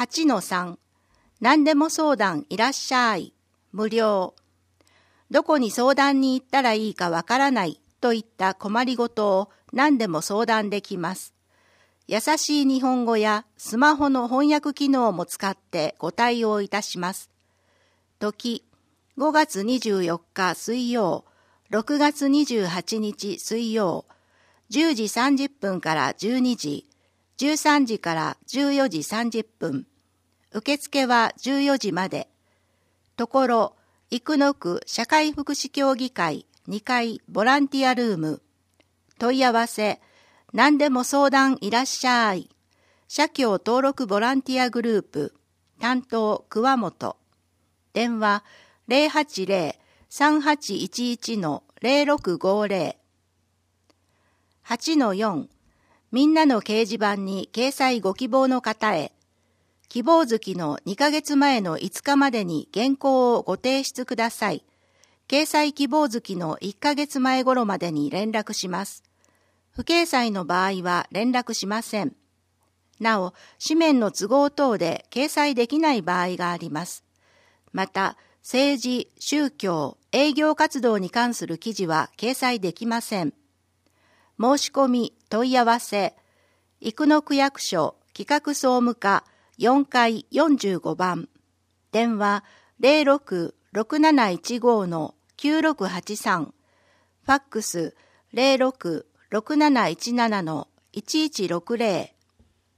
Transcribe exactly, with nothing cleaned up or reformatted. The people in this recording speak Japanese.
はちのさん、何でも相談いらっしゃい、無料。どこに相談に行ったらいいかわからないといった困りごとを何でも相談できます。優しい日本語やスマホの翻訳機能も使ってご対応いたします。時、ごがつにじゅうよっか水曜、ろくがつにじゅうはちにち水曜、じゅうじさんじゅっぷんからじゅうにじ、じゅうさんじからじゅうよじさんじゅっぷん。受付はじゅうよじまで。ところ、生野区社会福祉協議会にかいボランティアルーム。問い合わせ、何でも相談いらっしゃい。社協登録ボランティアグループ。担当、桑本。電話、ゼロはちゼロ さんはちいちいち ゼロろくごゼロ。はちのよん、みんなの掲示板に掲載ご希望の方へ。希望月のにかげつまえのいつかまでに原稿をご提出ください。掲載希望月のいっかげつまえ頃までに連絡します。不掲載の場合は連絡しません。なお、紙面の都合等で掲載できない場合があります。また、政治、宗教、営業活動に関する記事は掲載できません。申し込み、問い合わせ、生野区役所企画総務課よんかいよんじゅうごばん、電話 ゼロろく ろくなないちご きゅうろくはちさん、ファックス ゼロろく ろくなないちなな いちいちろくゼロ